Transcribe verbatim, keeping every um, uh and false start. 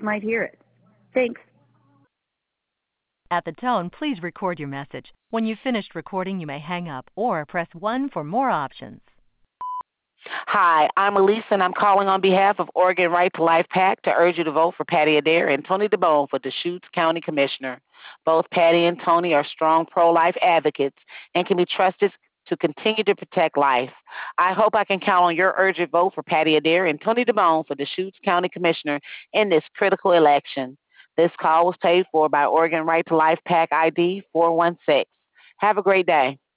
might hear it. Thanks. At the tone, please record your message. When you've finished recording, you may hang up or press one for more options. Hi, I'm Elisa, and I'm calling on behalf of Oregon Right to Life PAC to urge you to vote for Patty Adair and Tony DeBone for Deschutes County Commissioner. Both Patty and Tony are strong pro-life advocates and can be trusted to continue to protect life. I hope I can count on your urgent vote for Patty Adair and Tony DeBone for Deschutes County Commissioner in this critical election. This call was paid for by Oregon Right to Life PAC I D four one six. Have a great day.